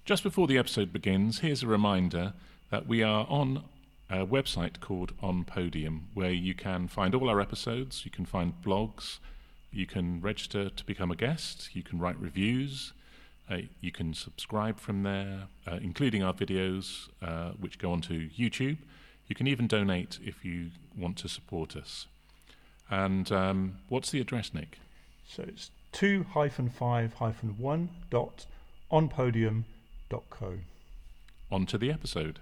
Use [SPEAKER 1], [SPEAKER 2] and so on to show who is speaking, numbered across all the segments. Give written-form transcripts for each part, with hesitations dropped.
[SPEAKER 1] Just before the episode begins, here's a reminder that we are on a website called On Podium, where you can find all our episodes, you can find blogs, you can register to become a guest, you can write reviews, you can subscribe from there, including our videos, which go onto YouTube. You can even donate if you want to support us. And what's the address, Nick?
[SPEAKER 2] So it's 2-5-1.onpodium.co.
[SPEAKER 1] On to the episode.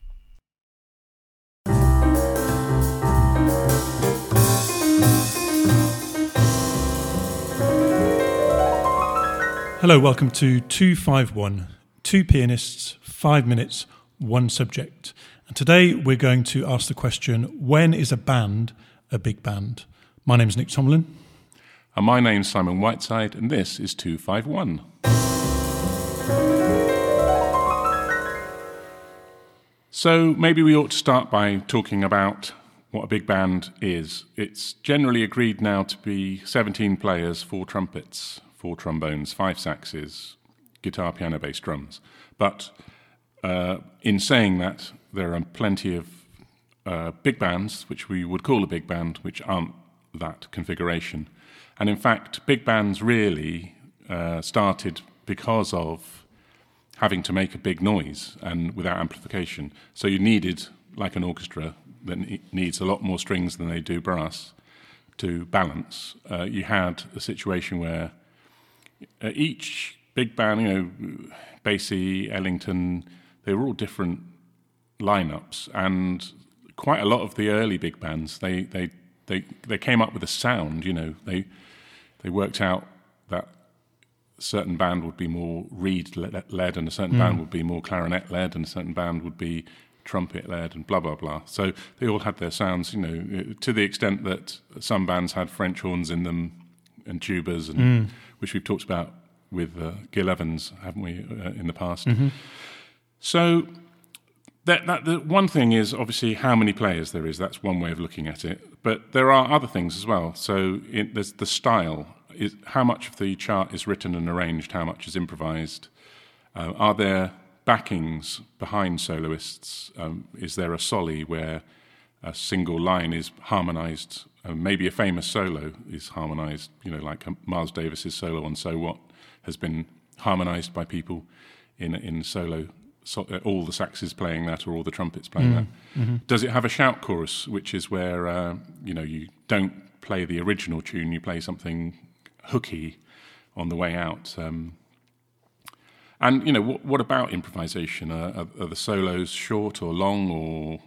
[SPEAKER 2] Hello, welcome to 251, two pianists, 5 minutes, one subject. And today we're going to ask the question, when is a band a big band? My name's Nick Tomlin.
[SPEAKER 1] And my name's Simon Whiteside, and this is 251. So maybe we ought to start by talking about what a big band is. It's generally agreed now to be 17 players, 4 trumpets, 4 trombones, 5 saxes, guitar, piano, bass, drums. But in saying that, there are plenty of big bands, which we would call a big band, which aren't that configuration. And in fact, big bands really started because of having to make a big noise and without amplification. So you needed, like an orchestra that needs a lot more strings than they do brass to balance, you had a situation where each big band, Basie, Ellington, they were all different lineups, and quite a lot of the early big bands, they came up with a sound. They worked out that a certain band would be more reed-led, and a certain band would be more clarinet-led, and a certain band would be trumpet-led, and blah, blah, blah. So they all had their sounds, to the extent that some bands had French horns in them and tubas, and which we've talked about with Gil Evans, haven't we, in the past. Mm-hmm. So the one thing is obviously how many players there is. That's one way of looking at it. But there are other things as well. So there's the style. Is how much of the chart is written and arranged, how much is improvised. Are there backings behind soloists? Is there a soli where a single line is harmonised? Maybe a famous solo is harmonised, like Miles Davis's solo on So What has been harmonised by people in solo. So, all the saxes playing that or all the trumpets playing that. Mm-hmm. Does it have a shout chorus, which is where you don't play the original tune, you play something hooky on the way out? And what about improvisation? Are the solos short or long, or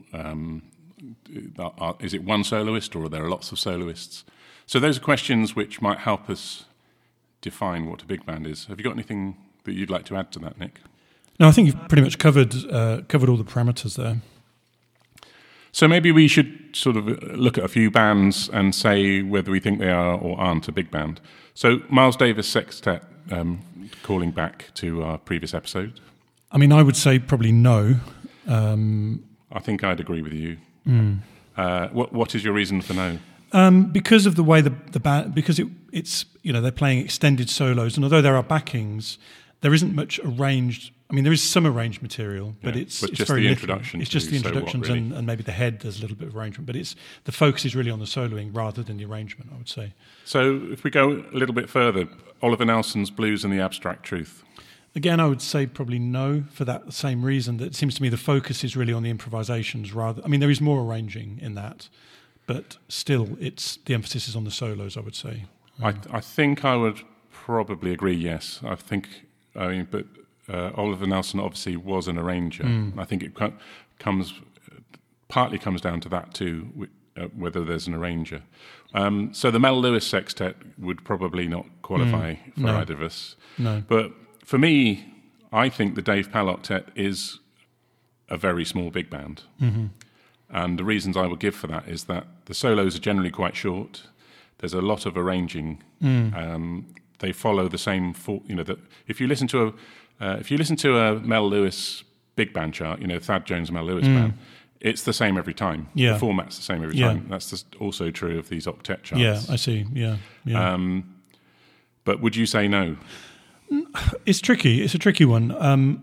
[SPEAKER 1] is it one soloist, or are there lots of soloists? So those are questions which might help us define what a big band is. Have you got anything that you'd like to add to that, Nick?
[SPEAKER 2] No, I think you've pretty much covered all the parameters there.
[SPEAKER 1] So maybe we should sort of look at a few bands and say whether we think they are or aren't a big band. So Miles Davis Sextet, calling back to our previous episode.
[SPEAKER 2] I mean, I would say probably no.
[SPEAKER 1] I think I'd agree with you. What is your reason for no?
[SPEAKER 2] Because of the way the band, because it's they're playing extended solos, and although there are backings, there isn't much arranged. I mean, there is some arranged material, but it's
[SPEAKER 1] just
[SPEAKER 2] very
[SPEAKER 1] the
[SPEAKER 2] little.
[SPEAKER 1] introduction.
[SPEAKER 2] It's just the introductions,
[SPEAKER 1] So what, really?
[SPEAKER 2] and maybe the head. There's a little bit of arrangement, but the focus is really on the soloing rather than the arrangement, I would say.
[SPEAKER 1] So if we go a little bit further, Oliver Nelson's Blues and the Abstract Truth.
[SPEAKER 2] Again, I would say probably no, for that same reason. That it seems to me the focus is really on the improvisations rather. I mean, there is more arranging in that, but still, the emphasis is on the solos, I would say.
[SPEAKER 1] I think I would probably agree. Yes, but Oliver Nelson obviously was an arranger. I think it partly comes down to that too, whether there's an arranger. So the Mel Lewis Sextet would probably not qualify for either of us.
[SPEAKER 2] No.
[SPEAKER 1] But for me, I think the Dave Pal Octet is a very small big band. Mm-hmm. And the reasons I would give for that is that the solos are generally quite short. There's a lot of arranging. They follow the same. If you listen to a Mel Lewis big band chart, Thad Jones Mel Lewis band, it's the same every time.
[SPEAKER 2] Yeah.
[SPEAKER 1] The format's the same every time. That's also true of these octet charts.
[SPEAKER 2] Yeah, I see. Yeah.
[SPEAKER 1] But would you say no?
[SPEAKER 2] It's tricky. It's a tricky one.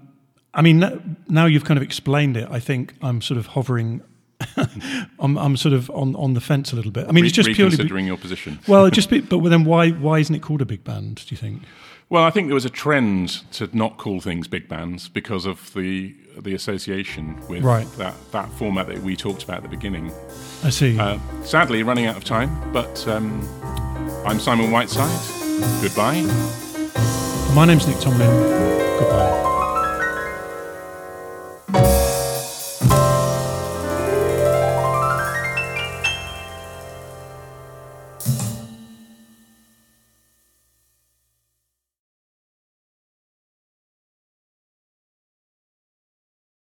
[SPEAKER 2] I mean, now you've kind of explained it, I think I'm sort of hovering. I'm sort of on the fence a little bit. I mean, it's just purely
[SPEAKER 1] reconsidering your position.
[SPEAKER 2] Well, but then why isn't it called a big band? Do you think?
[SPEAKER 1] Well, I think there was a trend to not call things big bands because of the association with that format that we talked about at the beginning.
[SPEAKER 2] I see.
[SPEAKER 1] Sadly, running out of time, but I'm Simon Whiteside. Goodbye.
[SPEAKER 2] My name's Nick Tomlin. Goodbye.